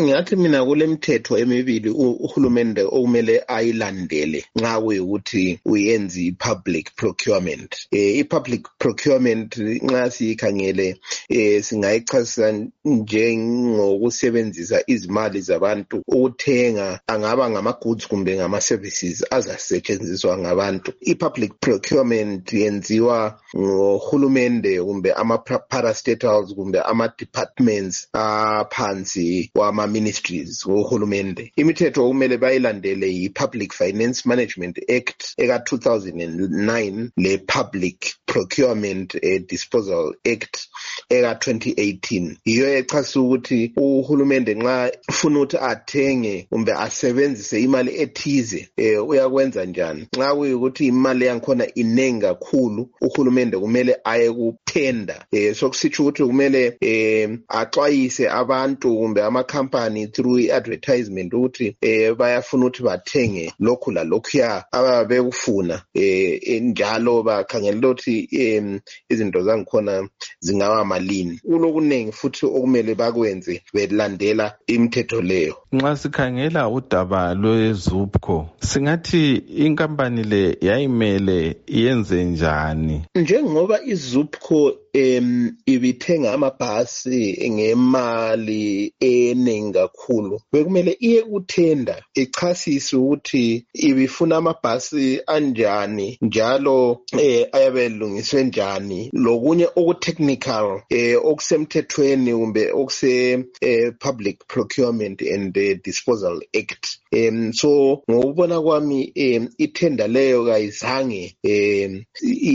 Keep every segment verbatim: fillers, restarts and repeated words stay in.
Ngathi mina kule mithetho emibili uhulumende okumele ayilandele nxa kuyikuthi uyenza i-public procurement. Eh, i-public procurement nxa siyikhangele eh, singayichasisa njengokusebenzisa izimali zabantu ukuthenga angaba ngama-goods kumbe ngama-services azasetshenziswa ngabantu. I-public procurement yenziwa ngohulumende kumbe ama-parastatals kumbe ama-departments aphansi kwama-ministries wohulumende. Imithetho okumele bayilandele yi-Public Finance Management Act eka two thousand nine le-Public Procurement eh, Disposal Act eka twenty eighteen. Iyo echasisa ukuthi uhulumende nxa ufuna ukuthi athenge kumbe asebenzise imali ethize eh, uyakwenza njani. Nxa kuyikuthi imali yankhona inengi kakhulu uhulumende kumele aye kuthenda eh, sokusitsho ukuthi kumele eh, axwayise abantu kumbe ama-company through advertisement ukuthi eh, bayafuna ukuthi bathenge lokhu lalokhuya ababekufuna eh, njalo bakhangelela ukuthi eh, izinto zangikhona zingaba malini. Kulokunengi futhi okumele bakwenze belandela imithetho leyo. Nxa sikhangela udaba lwe-Zupco singathi inkampani le yayimele yenze njani? Njengoba i-Zupco em ibithenga amabhasi ngemali eningi kakhulu, bekumele iye kuthenda ichasise ukuthi ibifuna amabhasi anjani njalo eh ayabe lungiswe njani, lokunye okutechnical eh okusemthethweni kumbe okuse eh, Public Procurement and uh, Disposal Act. Um, so ngokubona kwami um, ithenda leyo kayizange um,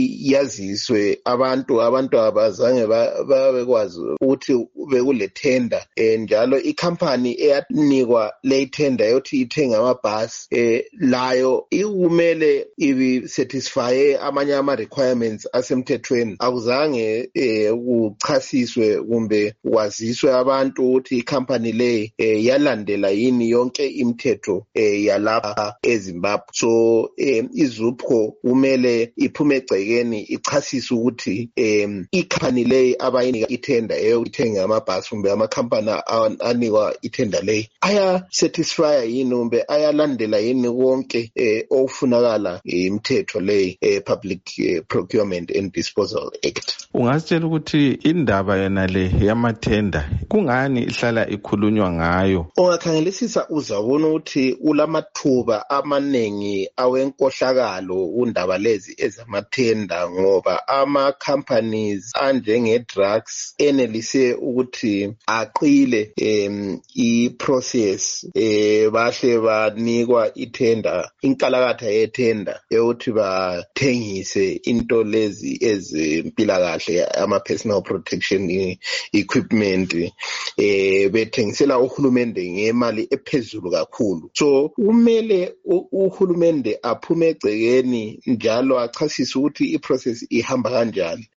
yaziswe abantu abantu abazange babekwazi ukuthi bekulethenda eh, njalo ikhampani eyanikwa le thenda yokuthi ithenga amabhasi eh, layo ikumele ibi satisfy amanye ama requirements asemthethweni. Akuzange eh, kuchasiswe kumbe kwaziswe abantu ukuthi ikhampani le eh, yalandela yini yonke imithetho eh, yalapha eZimbabwe. So eh, iZupco kumele iphume egcekeni ichasise ukuthi eh, ikhampani le abayinika ithenda eyokuthenga amabhasi kumbe amakhampani anikwa ithenda le aya satisfy yini kumbe ayalandela yini konke eh, ofunakala imithetho le eh, Public eh, Procurement and Disposal Act. Ungasitshela ukuthi indaba yona le yamathenda kungani ihlala ikhulunywa ngayo? Ungakhangelisisa uzabona ukuthi ulamathuba amanengi awenkohlakalo undaba lezi ezamathenda ngoba ama companies anjenge drugs enelise ukuthi aqile em i-process eh bahle banikwa ithenda inkalakatha yethenda yokuthi bathengise into lezi ezimpilakahle ama personal protection equipment eh bethengisela uhulumende ngemali ephezulu kakhulu. So kumele uhulumende aphume egcekeni njalo achasise ukuthi iprocess ihamba kanjani.